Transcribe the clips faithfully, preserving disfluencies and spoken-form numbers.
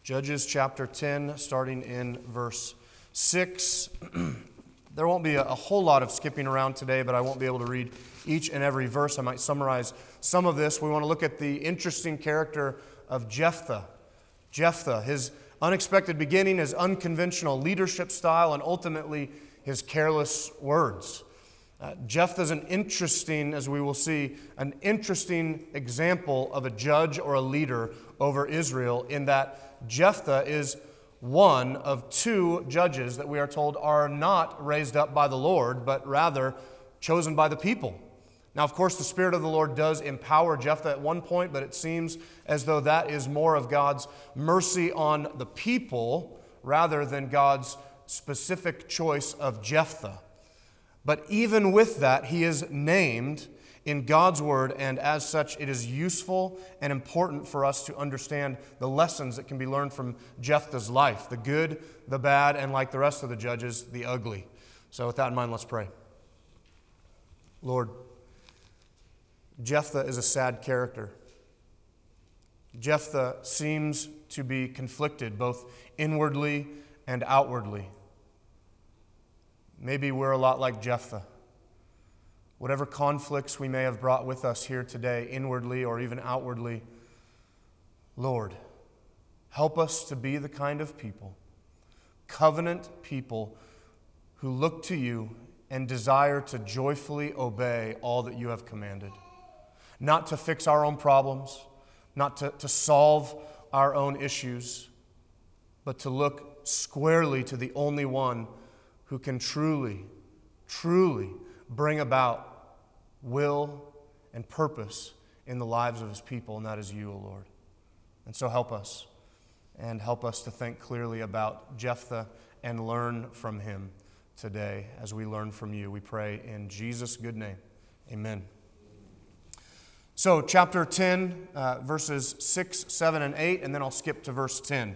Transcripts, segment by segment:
Judges chapter ten, starting in verse six. There won't be a, a whole lot of skipping around today, but I won't be able to read each and every verse. I might summarize some of this. We want to look at the interesting character of Jephthah. Jephthah, his unexpected beginning, his unconventional leadership style, and ultimately his careless words. Uh, Jephthah is an interesting, as we will see, an interesting example of a judge or a leader over Israel, in that Jephthah is one of two judges that we are told are not raised up by the Lord, but rather chosen by the people. Now, of course, the Spirit of the Lord does empower Jephthah at one point, but it seems as though that is more of God's mercy on the people rather than God's specific choice of Jephthah. But even with that, he is named in God's Word, and as such, it is useful and important for us to understand the lessons that can be learned from Jephthah's life, the good, the bad, and like the rest of the judges, the ugly. So with that in mind, let's pray. Lord, Jephthah is a sad character. Jephthah seems to be conflicted both inwardly and outwardly. Maybe we're a lot like Jephthah. Whatever conflicts we may have brought with us here today, inwardly or even outwardly, Lord, help us to be the kind of people, covenant people, who look to you and desire to joyfully obey all that you have commanded. Not to fix our own problems, not to, to solve our own issues, but to look squarely to the only one who can truly, truly bring about will and purpose in the lives of his people, and that is you, O Lord. And so help us, and help us to think clearly about Jephthah and learn from him today as we learn from you. We pray in Jesus' good name. Amen. So, chapter ten, uh, verses six, seven, and eight, and then I'll skip to verse ten.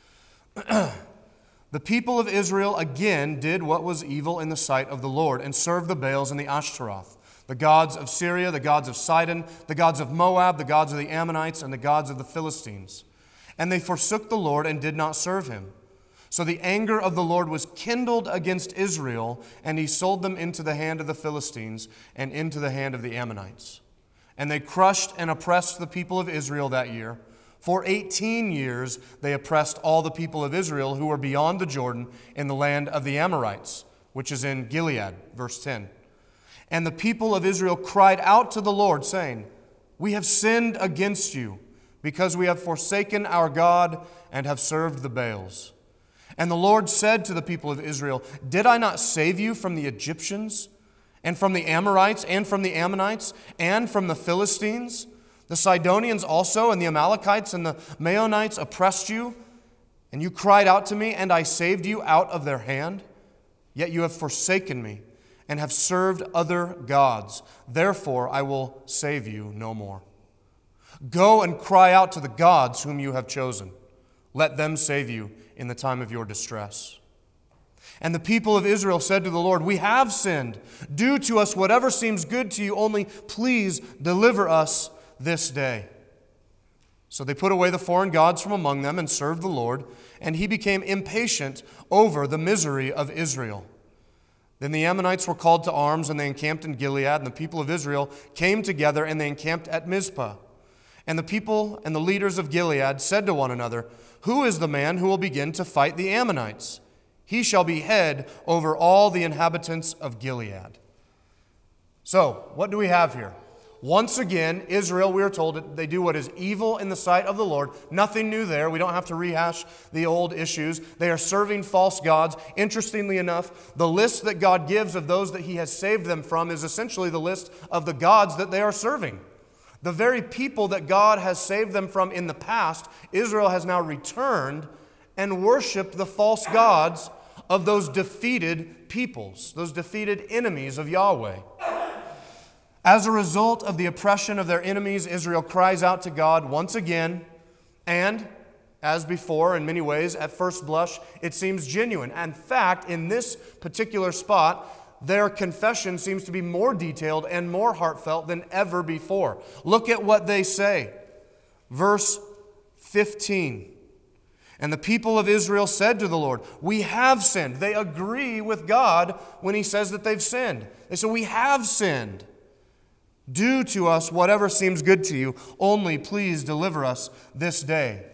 The people of Israel again did what was evil in the sight of the Lord, and served the Baals and the Ashtaroth, the gods of Syria, the gods of Sidon, the gods of Moab, the gods of the Ammonites, and the gods of the Philistines. And they forsook the Lord and did not serve him. So the anger of the Lord was kindled against Israel, and he sold them into the hand of the Philistines and into the hand of the Ammonites. And they crushed and oppressed the people of Israel that year. For eighteen years they oppressed all the people of Israel who were beyond the Jordan in the land of the Amorites, which is in Gilead, verse ten. And the people of Israel cried out to the Lord, saying, We have sinned against you, because we have forsaken our God and have served the Baals. And the Lord said to the people of Israel, Did I not save you from the Egyptians, and from the Amorites, and from the Ammonites, and from the Philistines? The Sidonians also, and the Amalekites, and the Maonites oppressed you, and you cried out to me, and I saved you out of their hand. Yet you have forsaken me, and have served other gods. Therefore I will save you no more. Go and cry out to the gods whom you have chosen. Let them save you in the time of your distress. And the people of Israel said to the Lord, We have sinned. Do to us whatever seems good to you, only please deliver us this day. So they put away the foreign gods from among them and served the Lord, and he became impatient over the misery of Israel. Then the Ammonites were called to arms, and they encamped in Gilead, and the people of Israel came together, and they encamped at Mizpah. And the people and the leaders of Gilead said to one another, Who is the man who will begin to fight the Ammonites? He shall be head over all the inhabitants of Gilead. So, what do we have here? Once again, Israel, we are told that they do what is evil in the sight of the Lord. Nothing new there. We don't have to rehash the old issues. They are serving false gods. Interestingly enough, the list that God gives of those that he has saved them from is essentially the list of the gods that they are serving. The very people that God has saved them from in the past, Israel has now returned and worshiped the false gods of those defeated peoples, those defeated enemies of Yahweh. As a result of the oppression of their enemies, Israel cries out to God once again, and, as before, in many ways, at first blush, it seems genuine. In fact, in this particular spot, their confession seems to be more detailed and more heartfelt than ever before. Look at what they say. Verse fifteen. And the people of Israel said to the Lord, we have sinned. They agree with God when he says that they've sinned. They say, we have sinned. Do to us whatever seems good to you. Only please deliver us this day.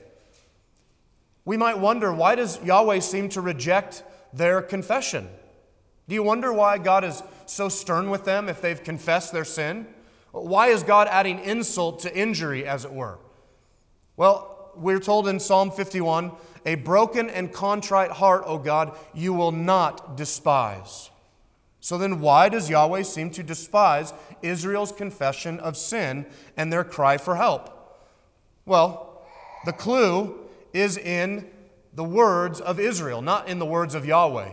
We might wonder, why does Yahweh seem to reject their confession? Do you wonder why God is so stern with them if they've confessed their sin? Why is God adding insult to injury, as it were? Well, we're told in Psalm fifty-one, a broken and contrite heart, O God, you will not despise. So then why does Yahweh seem to despise Israel's confession of sin and their cry for help? Well, the clue is in the words of Israel, not in the words of Yahweh.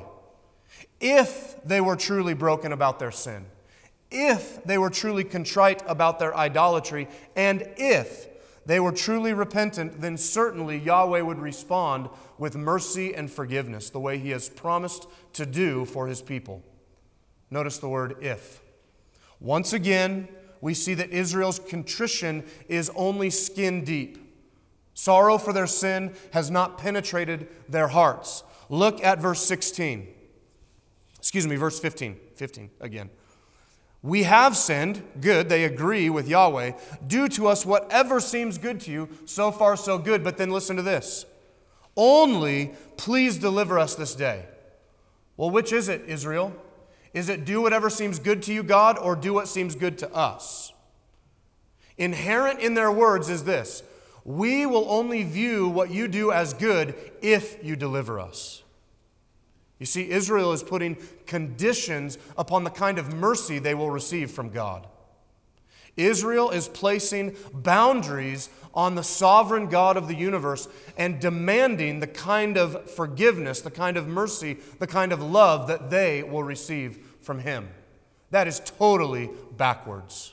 If they were truly broken about their sin, if they were truly contrite about their idolatry, and if they were truly repentant, then certainly Yahweh would respond with mercy and forgiveness, the way he has promised to do for his people. Notice the word if. Once again, we see that Israel's contrition is only skin deep. Sorrow for their sin has not penetrated their hearts. Look at verse sixteen. Excuse me, verse fifteen. fifteen again. We have sinned, good, they agree with Yahweh. Do to us whatever seems good to you, so far so good. But then listen to this. Only please deliver us this day. Well, which is it, Israel? Is it do whatever seems good to you, God, or do what seems good to us? Inherent in their words is this: we will only view what you do as good if you deliver us. You see, Israel is putting conditions upon the kind of mercy they will receive from God. Israel is placing boundaries on the sovereign God of the universe and demanding the kind of forgiveness, the kind of mercy, the kind of love that they will receive from him. That is totally backwards.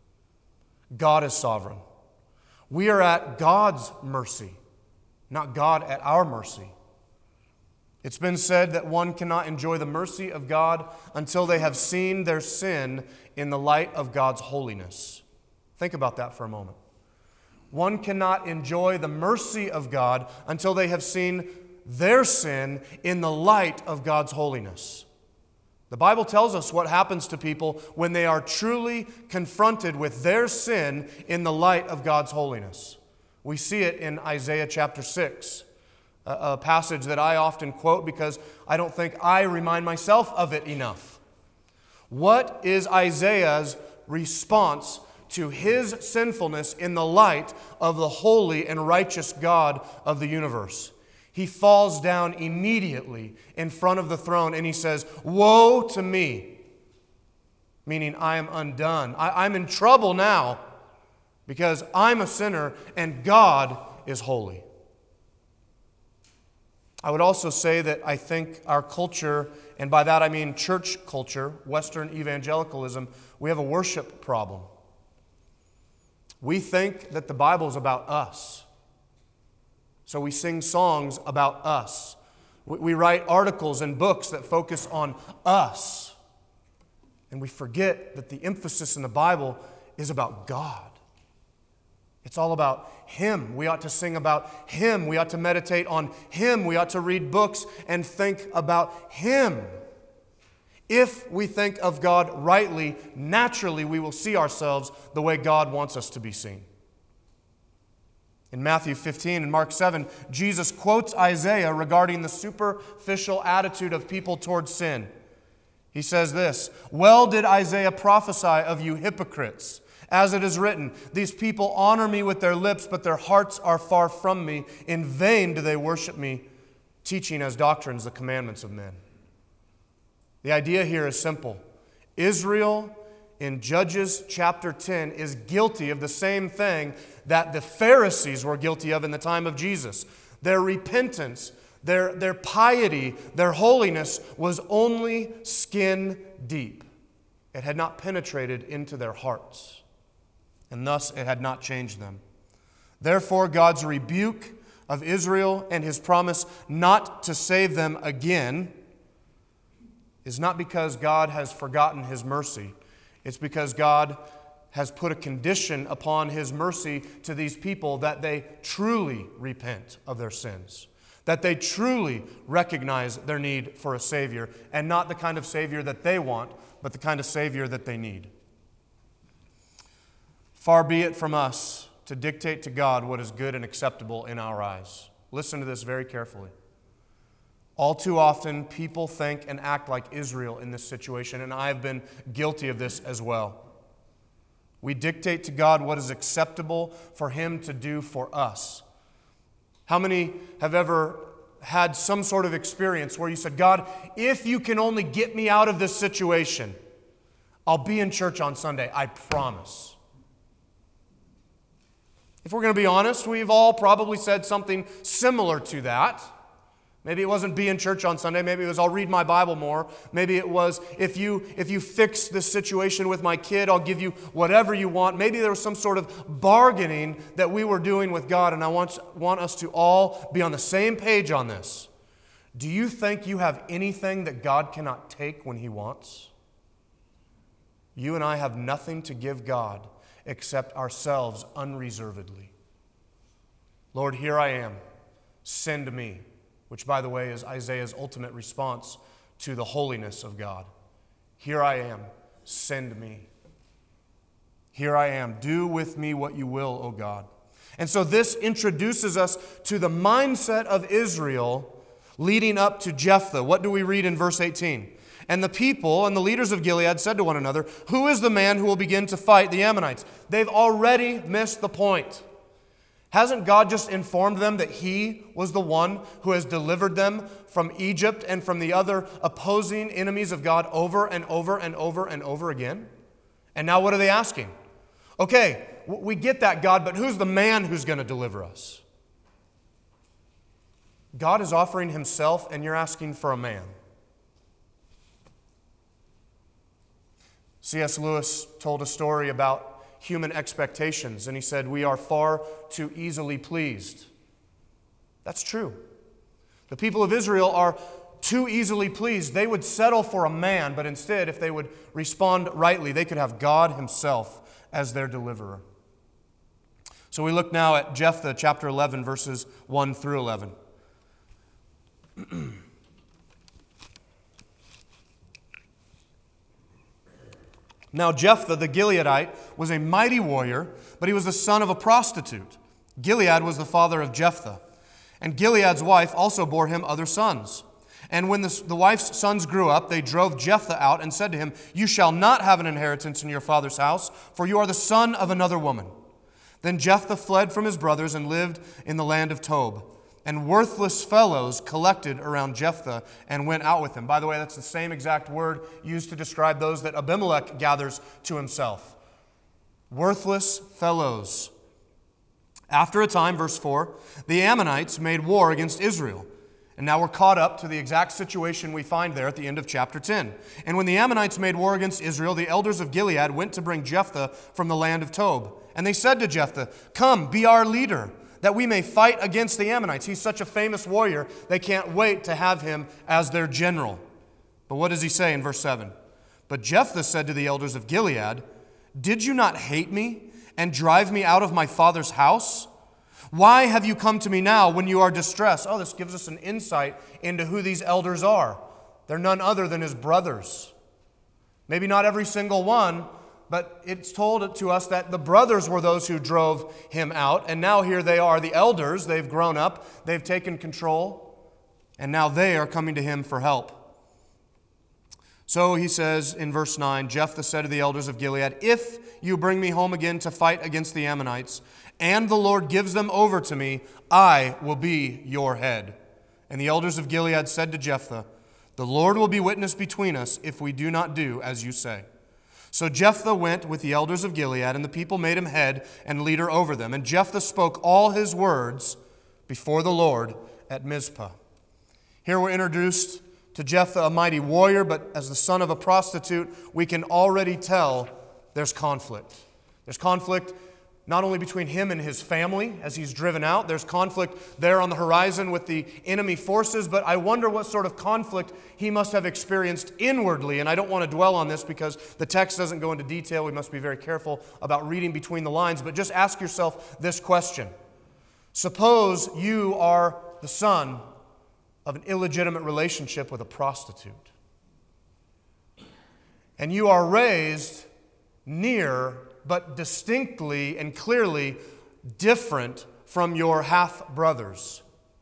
God is sovereign. We are at God's mercy, not God at our mercy. It's been said that one cannot enjoy the mercy of God until they have seen their sin in the light of God's holiness. Think about that for a moment. One cannot enjoy the mercy of God until they have seen their sin in the light of God's holiness. The Bible tells us what happens to people when they are truly confronted with their sin in the light of God's holiness. We see it in Isaiah chapter six. A passage that I often quote because I don't think I remind myself of it enough. What is Isaiah's response to his sinfulness in the light of the holy and righteous God of the universe? He falls down immediately in front of the throne and he says, "Woe to me," meaning I am undone. I, I'm in trouble now because I'm a sinner and God is holy. I would also say that I think our culture, and by that I mean church culture, Western evangelicalism, we have a worship problem. We think that the Bible is about us. So we sing songs about us. We write articles and books that focus on us. And we forget that the emphasis in the Bible is about God. It's all about Him. We ought to sing about Him. We ought to meditate on Him. We ought to read books and think about Him. If we think of God rightly, naturally we will see ourselves the way God wants us to be seen. In Matthew fifteen and Mark seven, Jesus quotes Isaiah regarding the superficial attitude of people towards sin. He says this, "Well did Isaiah prophesy of you hypocrites. As it is written, these people honor me with their lips, but their hearts are far from me. In vain do they worship me, teaching as doctrines the commandments of men." The idea here is simple. Israel in Judges chapter ten is guilty of the same thing that the Pharisees were guilty of in the time of Jesus. Their repentance, their, their piety, their holiness was only skin deep. It had not penetrated into their hearts, and thus it had not changed them. Therefore, God's rebuke of Israel and His promise not to save them again is not because God has forgotten His mercy. It's because God has put a condition upon His mercy to these people that they truly repent of their sins, that they truly recognize their need for a Savior, and not the kind of Savior that they want, but the kind of Savior that they need. Far be it from us to dictate to God what is good and acceptable in our eyes. Listen to this very carefully. All too often, people think and act like Israel in this situation, and I have been guilty of this as well. We dictate to God what is acceptable for Him to do for us. How many have ever had some sort of experience where you said, God, if you can only get me out of this situation, I'll be in church on Sunday, I promise. If we're going to be honest, we've all probably said something similar to that. Maybe it wasn't be in church on Sunday. Maybe it was I'll read my Bible more. Maybe it was if you if you fix this situation with my kid, I'll give you whatever you want. Maybe there was some sort of bargaining that we were doing with God, and I want, want us to all be on the same page on this. Do you think you have anything that God cannot take when He wants? You and I have nothing to give God except ourselves unreservedly. Lord, here I am. Send me. Which, by the way, is Isaiah's ultimate response to the holiness of God. Here I am, send me. Here I am, do with me what you will, O God. And so this introduces us to the mindset of Israel leading up to Jephthah. What do we read in verse eighteen? And the people and the leaders of Gilead said to one another, who is the man who will begin to fight the Ammonites? They've already missed the point. Hasn't God just informed them that He was the one who has delivered them from Egypt and from the other opposing enemies of God over and over and over and over again? And now what are they asking? Okay, we get that, God, but who's the man who's going to deliver us? God is offering Himself, and you're asking for a man. C S Lewis told a story about human expectations, and he said, we are far too easily pleased. That's true. The people of Israel are too easily pleased. They would settle for a man, but instead, if they would respond rightly, they could have God Himself as their deliverer. So we look now at Jephthah chapter eleven, verses one through eleven. Now Jephthah the Gileadite was a mighty warrior, but he was the son of a prostitute. Gilead was the father of Jephthah. And Gilead's wife also bore him other sons. And when the, the wife's sons grew up, they drove Jephthah out and said to him, you shall not have an inheritance in your father's house, for you are the son of another woman. Then Jephthah fled from his brothers and lived in the land of Tob. And worthless fellows collected around Jephthah and went out with him. By the way, that's the same exact word used to describe those that Abimelech gathers to himself. Worthless fellows. After a time, verse four, the Ammonites made war against Israel. And now we're caught up to the exact situation we find there at the end of chapter ten. And when the Ammonites made war against Israel, the elders of Gilead went to bring Jephthah from the land of Tob. And they said to Jephthah, come, be our leader, that we may fight against the Ammonites. He's such a famous warrior, they can't wait to have him as their general. But what does he say in verse seven? But Jephthah said to the elders of Gilead, did you not hate me and drive me out of my father's house? Why have you come to me now when you are distressed? Oh, this gives us an insight into who these elders are. They're none other than his brothers. Maybe not every single one, but it's told to us that the brothers were those who drove him out. And now here they are, the elders. They've grown up. They've taken control. And now they are coming to him for help. So he says in verse nine, Jephthah said to the elders of Gilead, if you bring me home again to fight against the Ammonites, and the Lord gives them over to me, I will be your head. And the elders of Gilead said to Jephthah, the Lord will be witness between us if we do not do as you say. So Jephthah went with the elders of Gilead, and the people made him head and leader over them. And Jephthah spoke all his words before the Lord at Mizpah. Here we're introduced to Jephthah, a mighty warrior, but as the son of a prostitute, we can already tell there's conflict. There's conflict not only between him and his family as he's driven out, there's conflict there on the horizon with the enemy forces, but I wonder what sort of conflict he must have experienced inwardly. And I don't want to dwell on this because the text doesn't go into detail. We must be very careful about reading between the lines, but just ask yourself this question. Suppose you are the son of an illegitimate relationship with a prostitute. And you are raised near, but distinctly and clearly different from your half-brothers.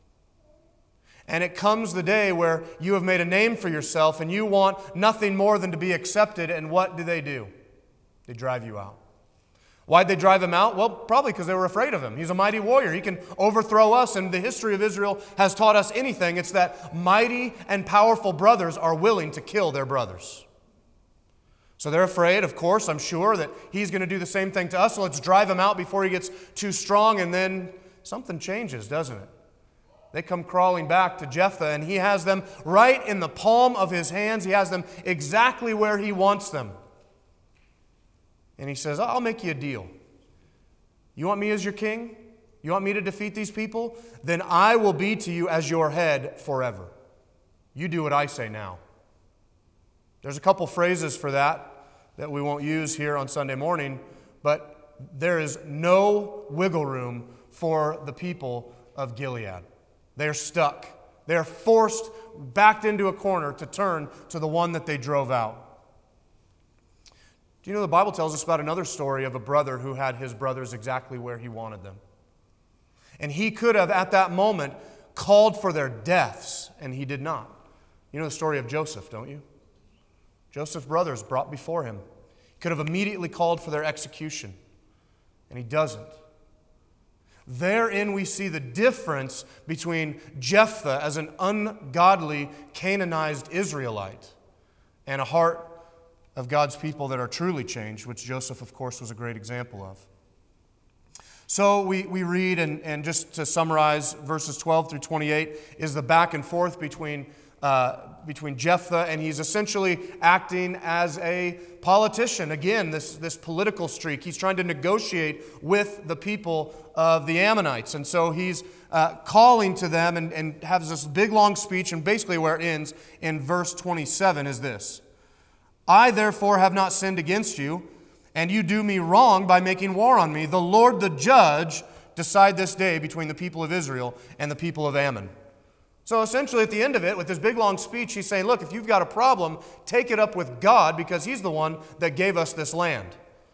And it comes the day where you have made a name for yourself and you want nothing more than to be accepted, and what do they do? They drive you out. Why'd they drive him out? Well, probably because they were afraid of him. He's a mighty warrior. He can overthrow us, and the history of Israel has taught us anything. It's that mighty and powerful brothers are willing to kill their brothers. So they're afraid, of course, I'm sure, that he's going to do the same thing to us. So let's drive him out before he gets too strong, and then something changes, doesn't it? They come crawling back to Jephthah, and he has them right in the palm of his hands. He has them exactly where he wants them. And he says, I'll make you a deal. You want me as your king? You want me to defeat these people? Then I will be to you as your head forever. You do what I say now. There's a couple phrases for that that we won't use here on Sunday morning, but there is no wiggle room for the people of Gilead. They're stuck. They're forced, backed into a corner to turn to the one that they drove out. Do you know the Bible tells us about another story of a brother who had his brothers exactly where he wanted them? And he could have, at that moment, called for their deaths, and he did not. You know the story of Joseph, don't you? Joseph's brothers brought before him. He could have immediately called for their execution, and he doesn't. Therein we see the difference between Jephthah as an ungodly, Canaanized Israelite and a heart of God's people that are truly changed, which Joseph, of course, was a great example of. So we, we read, and, and just to summarize, verses twelve through twenty-eight is the back and forth between, uh, between Jephthah, and he's essentially acting as a politician. Again, this, this political streak. He's trying to negotiate with the people of the Ammonites. And so he's uh, calling to them and, and has this big, long speech, and basically where it ends in verse twenty-seven is this. I therefore have not sinned against you, and you do me wrong by making war on me. The Lord the judge decide this day between the people of Israel and the people of Ammon. So essentially at the end of it, with this big long speech, he's saying, look, if you've got a problem, take it up with God, because he's the one that gave us this land.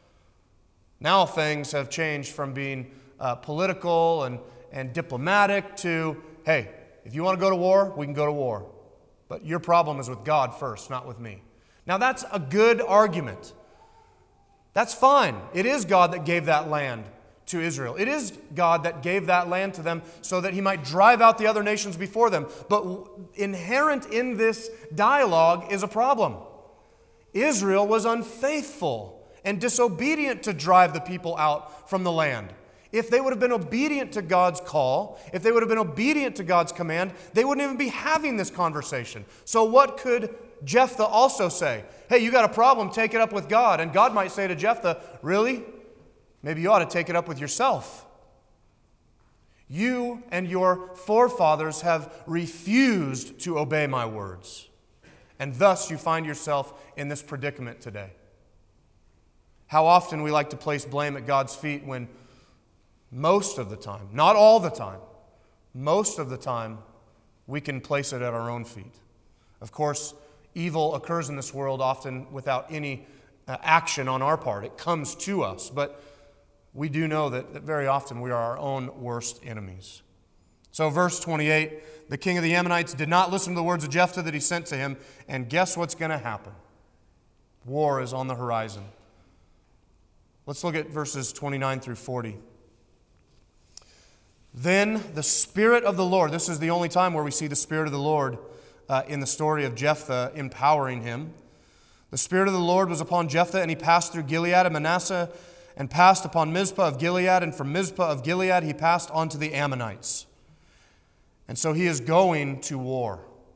Now things have changed from being uh, political and, and diplomatic to, hey, if you want to go to war, we can go to war. But your problem is with God first, not with me. Now that's a good argument. That's fine. It is God that gave that land to Israel. It is God that gave that land to them so that he might drive out the other nations before them. But inherent in this dialogue is a problem. Israel was unfaithful and disobedient to drive the people out from the land. If they would have been obedient to God's call, if they would have been obedient to God's command, they wouldn't even be having this conversation. So what could Jephthah also say? Hey, you got a problem, take it up with God. And God might say to Jephthah, really? Maybe you ought to take it up with yourself. You and your forefathers have refused to obey my words. And thus you find yourself in this predicament today. How often we like to place blame at God's feet when most of the time, not all the time, most of the time, we can place it at our own feet. Of course, evil occurs in this world often without any uh, action on our part. It comes to us, but we do know that, that very often we are our own worst enemies. So verse twenty-eight, the king of the Ammonites did not listen to the words of Jephthah that he sent to him, and guess what's going to happen? War is on the horizon. Let's look at verses twenty-nine through forty. Then the Spirit of the Lord, this is the only time where we see the Spirit of the Lord uh, in the story of Jephthah empowering him. The Spirit of the Lord was upon Jephthah, and he passed through Gilead and Manasseh, and passed upon Mizpah of Gilead, and from Mizpah of Gilead he passed on to the Ammonites. And so he is going to war.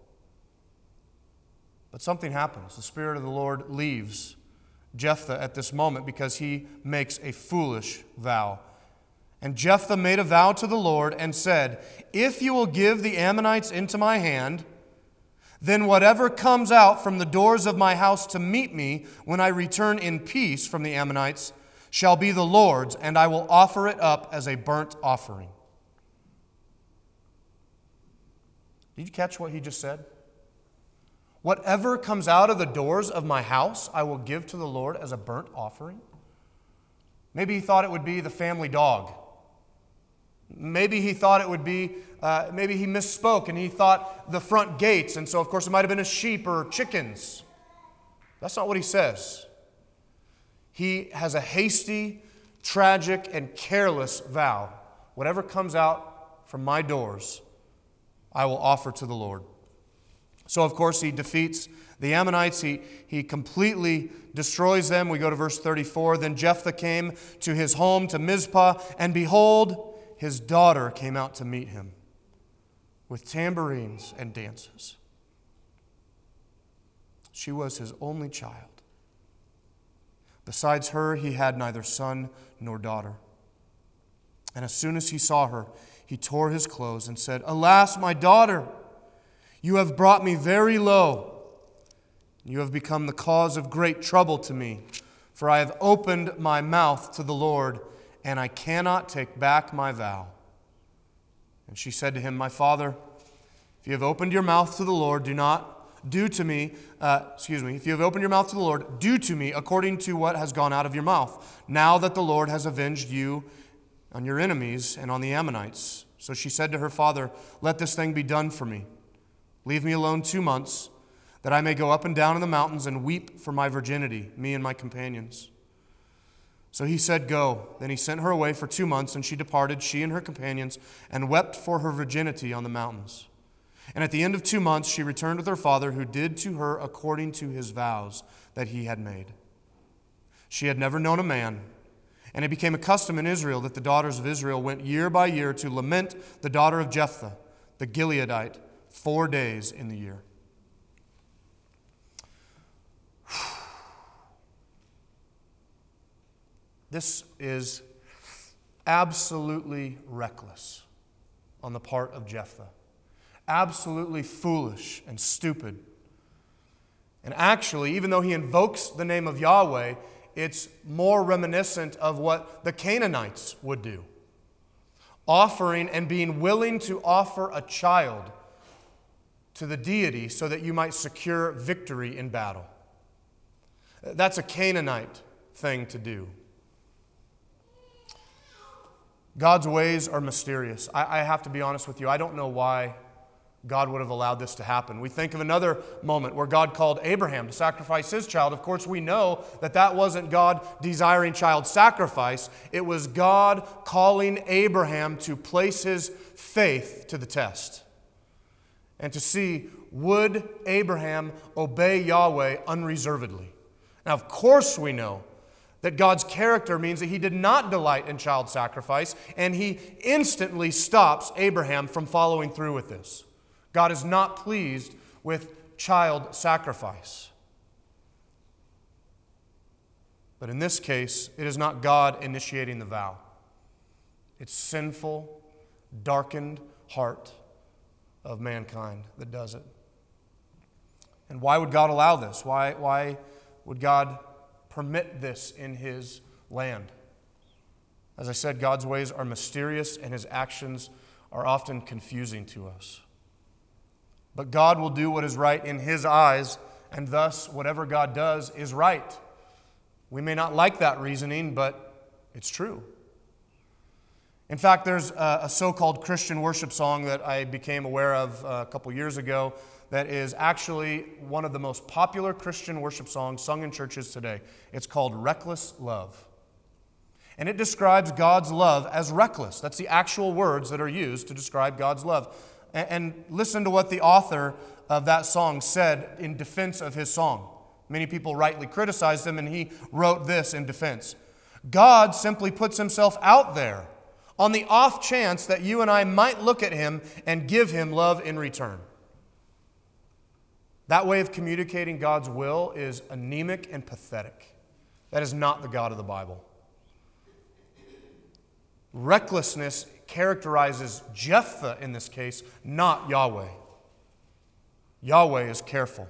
But something happens. The Spirit of the Lord leaves Jephthah at this moment because he makes a foolish vow. And Jephthah made a vow to the Lord and said, if you will give the Ammonites into my hand, then whatever comes out from the doors of my house to meet me when I return in peace from the Ammonites shall be the Lord's, and I will offer it up as a burnt offering. Did you catch what he just said? Whatever comes out of the doors of my house, I will give to the Lord as a burnt offering. Maybe he thought it would be the family dog. Maybe he thought it would be, uh, maybe he misspoke and he thought the front gates, and so of course it might have been a sheep or chickens. That's not what he says. He has a hasty, tragic, and careless vow. Whatever comes out from my doors, I will offer to the Lord. So, of course, he defeats the Ammonites. He, he completely destroys them. We go to verse thirty-four. Then Jephthah came to his home, to Mizpah, and behold, his daughter came out to meet him with tambourines and dances. She was his only child. Besides her, he had neither son nor daughter. And as soon as he saw her, he tore his clothes and said, Alas, my daughter, you have brought me very low. You have become the cause of great trouble to me, for I have opened my mouth to the Lord, and I cannot take back my vow. And she said to him, My father, if you have opened your mouth to the Lord, do not do to me, uh, excuse me, if you have opened your mouth to the Lord, do to me according to what has gone out of your mouth, now that the Lord has avenged you on your enemies and on the Ammonites. So she said to her father, Let this thing be done for me. Leave me alone two months, that I may go up and down in the mountains and weep for my virginity, me and my companions. So he said, Go. Then he sent her away for two months, and she departed, she and her companions, and wept for her virginity on the mountains. And at the end of two months, she returned with her father, who did to her according to his vows that he had made. She had never known a man, and it became a custom in Israel that the daughters of Israel went year by year to lament the daughter of Jephthah, the Gileadite, four days in the year. This is absolutely reckless on the part of Jephthah. Absolutely foolish and stupid. And actually, even though he invokes the name of Yahweh, it's more reminiscent of what the Canaanites would do. Offering and being willing to offer a child to the deity so that you might secure victory in battle. That's a Canaanite thing to do. God's ways are mysterious. I, I have to be honest with you, I don't know why God would have allowed this to happen. We think of another moment where God called Abraham to sacrifice his child. Of course, we know that that wasn't God desiring child sacrifice. It was God calling Abraham to place his faith to the test and to see, would Abraham obey Yahweh unreservedly? Now, of course we know that God's character means that he did not delight in child sacrifice, and he instantly stops Abraham from following through with this. God is not pleased with child sacrifice. But in this case, it is not God initiating the vow. It's sinful, darkened heart of mankind that does it. And why would God allow this? Why, why would God permit this in his land? As I said, God's ways are mysterious and his actions are often confusing to us. But God will do what is right in his eyes, and thus whatever God does is right. We may not like that reasoning, but it's true. In fact, there's a, a so-called Christian worship song that I became aware of a couple years ago that is actually one of the most popular Christian worship songs sung in churches today. It's called Reckless Love. And it describes God's love as reckless. That's the actual words that are used to describe God's love. And, and listen to what the author of that song said in defense of his song. Many people rightly criticized him, and he wrote this in defense. God simply puts himself out there on the off chance that you and I might look at him and give him love in return. That way of communicating God's will is anemic and pathetic. That is not the God of the Bible. Recklessness characterizes Jephthah in this case, not Yahweh. Yahweh is careful.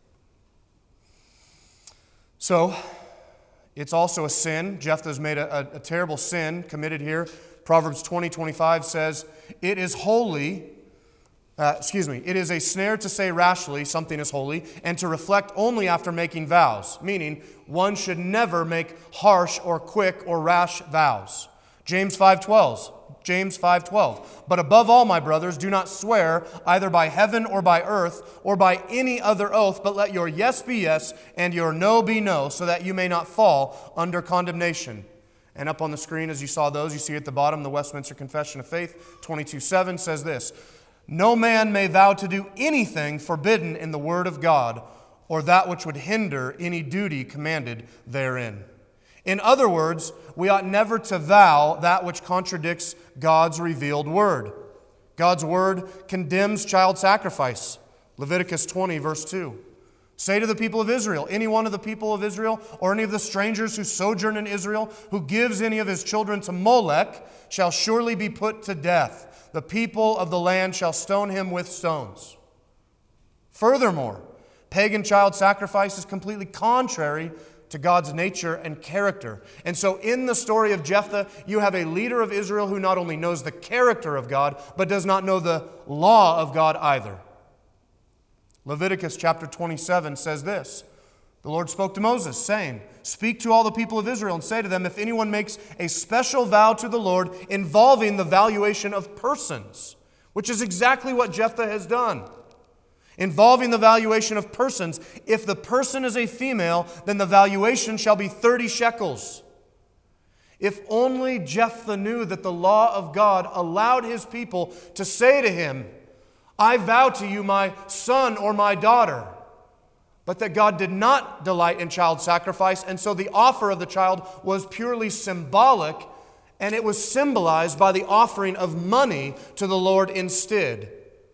So, it's also a sin. Jephthah's made a, a, a terrible sin committed here. Proverbs twenty twenty-five says, It is holy Uh, excuse me, it is a snare to say rashly something is holy and to reflect only after making vows, meaning one should never make harsh or quick or rash vows. James five twelve. James five twelve. But above all, my brothers, do not swear either by heaven or by earth or by any other oath, but let your yes be yes and your no be no, so that you may not fall under condemnation. And up on the screen, as you saw those, you see at the bottom, the Westminster Confession of Faith, twenty-two seven says this: no man may vow to do anything forbidden in the word of God, or that which would hinder any duty commanded therein. In other words, we ought never to vow that which contradicts God's revealed word. God's word condemns child sacrifice. Leviticus twenty, verse two. Say to the people of Israel, any one of the people of Israel, or any of the strangers who sojourn in Israel, who gives any of his children to Molech, shall surely be put to death. The people of the land shall stone him with stones. Furthermore, pagan child sacrifice is completely contrary to God's nature and character. And so in the story of Jephthah, you have a leader of Israel who not only knows the character of God, but does not know the law of God either. Leviticus chapter twenty-seven says this: the Lord spoke to Moses, saying, speak to all the people of Israel and say to them, if anyone makes a special vow to the Lord involving the valuation of persons, which is exactly what Jephthah has done. Involving the valuation of persons, if the person is a female, then the valuation shall be thirty shekels. If only Jephthah knew that the law of God allowed his people to say to him, I vow to you my son or my daughter. But that God did not delight in child sacrifice, and so the offer of the child was purely symbolic, and it was symbolized by the offering of money to the Lord instead.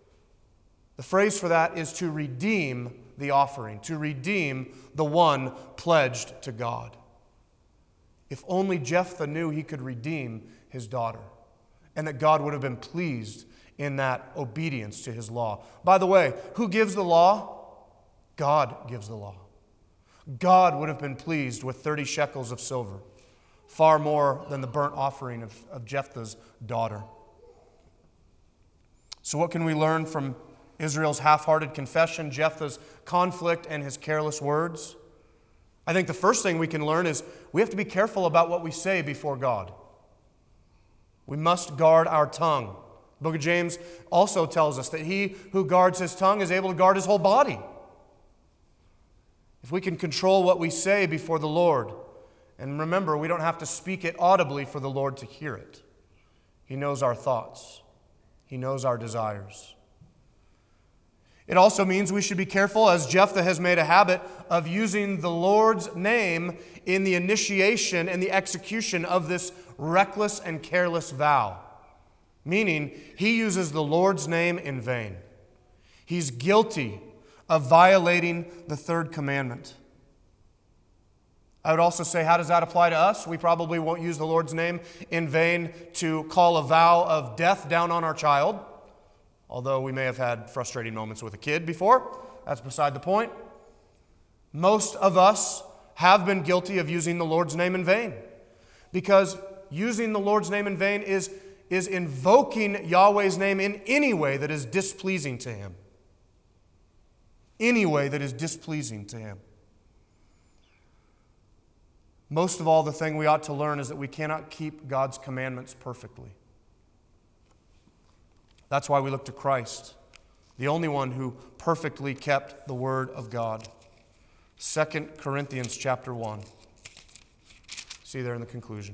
The phrase for that is to redeem the offering, to redeem the one pledged to God. If only Jephthah knew he could redeem his daughter, and that God would have been pleased in that obedience to his law. By the way, who gives the law? God gives the law. God would have been pleased with thirty shekels of silver, far more than the burnt offering of, of Jephthah's daughter. So what can we learn from Israel's half-hearted confession, Jephthah's conflict, and his careless words? I think the first thing we can learn is we have to be careful about what we say before God. We must guard our tongue. The book of James also tells us that he who guards his tongue is able to guard his whole body. If we can control what we say before the Lord, and remember, we don't have to speak it audibly for the Lord to hear it. He knows our thoughts. He knows our desires. It also means we should be careful, as Jephthah has made a habit, of using the Lord's name in the initiation and the execution of this reckless and careless vow. Meaning, he uses the Lord's name in vain. He's guilty of violating the third commandment. I would also say, how does that apply to us? We probably won't use the Lord's name in vain to call a vow of death down on our child, although we may have had frustrating moments with a kid before. That's beside the point. Most of us have been guilty of using the Lord's name in vain, because using the Lord's name in vain is, is invoking Yahweh's name in any way that is displeasing to Him. Any way that is displeasing to Him. Most of all, the thing we ought to learn is that we cannot keep God's commandments perfectly. That's why we look to Christ, the only one who perfectly kept the Word of God. Second Corinthians chapter one. See there in the conclusion.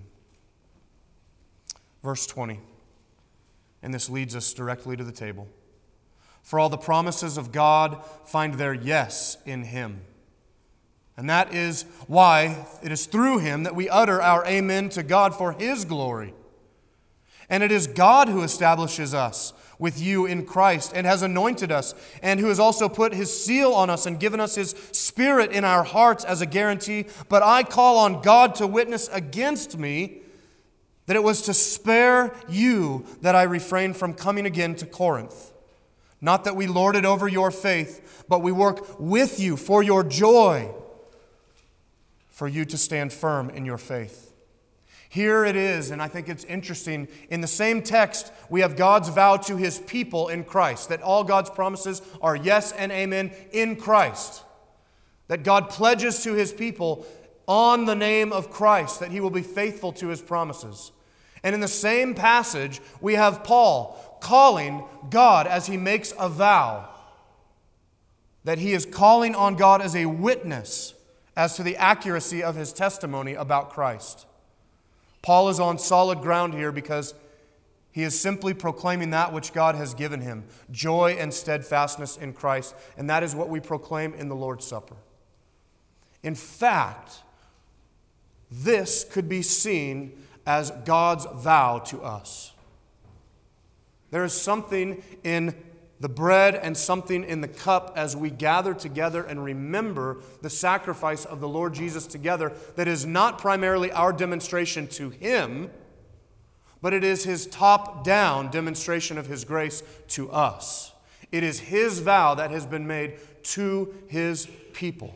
Verse twenty. And this leads us directly to the table. For all the promises of God find their yes in Him. And that is why it is through Him that we utter our amen to God for His glory. And it is God who establishes us with you in Christ and has anointed us, and who has also put His seal on us and given us His Spirit in our hearts as a guarantee. But I call on God to witness against me that it was to spare you that I refrained from coming again to Corinth. Not that we lord it over your faith, but we work with you for your joy, for you to stand firm in your faith. Here it is, and I think it's interesting. In the same text, we have God's vow to His people in Christ, that all God's promises are yes and amen in Christ. That God pledges to His people on the name of Christ that He will be faithful to His promises. And in the same passage, we have Paul calling God as he makes a vow, that he is calling on God as a witness as to the accuracy of his testimony about Christ. Paul is on solid ground here because he is simply proclaiming that which God has given him, joy and steadfastness in Christ, and that is what we proclaim in the Lord's Supper. In fact, this could be seen as God's vow to us. There is something in the bread and something in the cup as we gather together and remember the sacrifice of the Lord Jesus together that is not primarily our demonstration to Him, but it is His top-down demonstration of His grace to us. It is His vow that has been made to His people.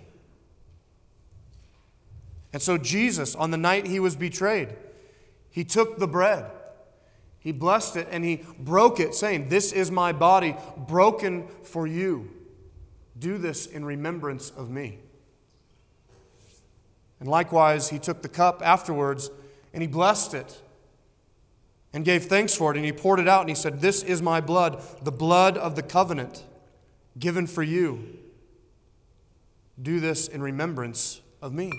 And so Jesus, on the night He was betrayed, He took the bread. He blessed it and He broke it, saying, "This is my body broken for you. Do this in remembrance of me." And likewise, He took the cup afterwards and He blessed it and gave thanks for it, and He poured it out and He said, "This is my blood, the blood of the covenant, given for you. Do this in remembrance of me."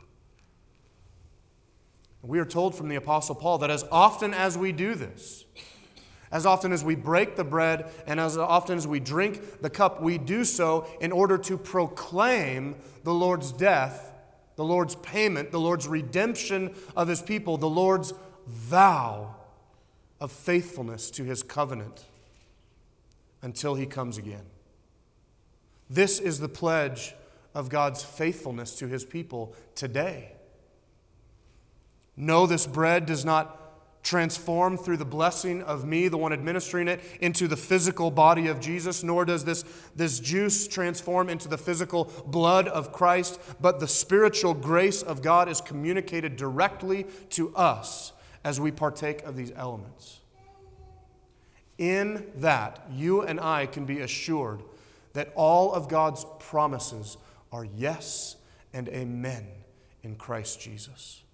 We are told from the Apostle Paul that as often as we do this, as often as we break the bread and as often as we drink the cup, we do so in order to proclaim the Lord's death, the Lord's payment, the Lord's redemption of His people, the Lord's vow of faithfulness to His covenant until He comes again. This is the pledge of God's faithfulness to His people today. No, this bread does not transform through the blessing of me, the one administering it, into the physical body of Jesus, nor does this, this juice transform into the physical blood of Christ, but the spiritual grace of God is communicated directly to us as we partake of these elements. In that, you and I can be assured that all of God's promises are yes and amen in Christ Jesus.